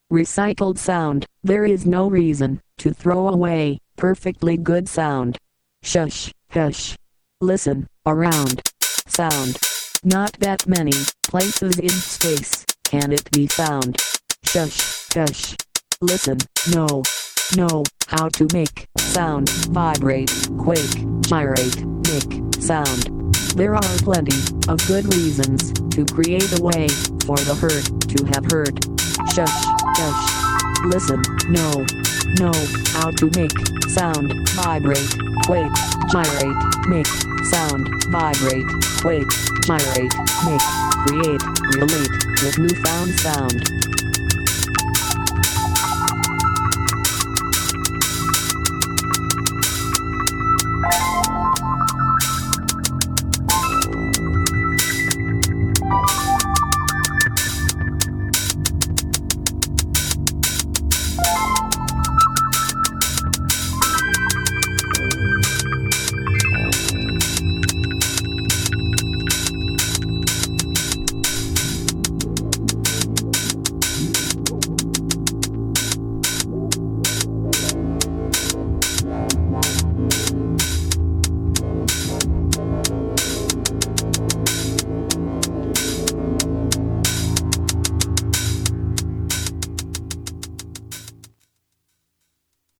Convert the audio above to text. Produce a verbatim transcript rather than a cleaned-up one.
recycled sound. There is no reason to throw away perfectly good sound. Shush, hush. Listen, around. Sound. Not that many places in space can it be found. Shush, hush. Listen, know, know how to make sound vibrate, quake, gyrate, make sound. There are plenty of good reasons to create a way for the herd to have heard. Shush, hush. Listen, know, know how to make sound vibrate, quake, gyrate, make sound vibrate, quake, gyrate, make, create, relate with newfound sound.